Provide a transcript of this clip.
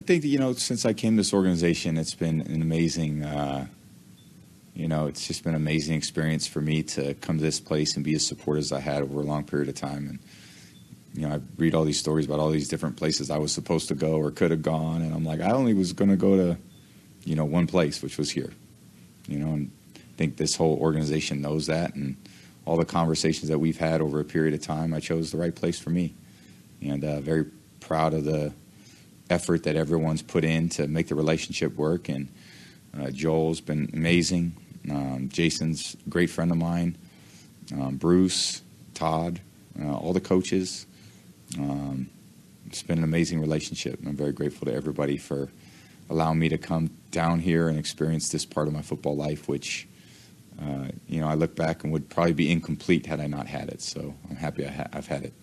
I think that, since I came to this organization, it's been an amazing, it's just been an amazing experience for me to come to this place and be as supported as I had over a long period of time. And, I read all these stories about all these different places I was supposed to go or could have gone. And I'm like, I only was going to go to, one place, which was here, and I think this whole organization knows that. And all the conversations that we've had over a period of time, I chose the right place for me. And very proud of the effort that everyone's put in to make the relationship work. And Joel's been amazing. Jason's a great friend of mine. Bruce, Todd, all the coaches. It's been an amazing relationship. And I'm very grateful to everybody for allowing me to come down here and experience this part of my football life, which, I look back and would probably be incomplete had I not had it. So I'm happy I've had it.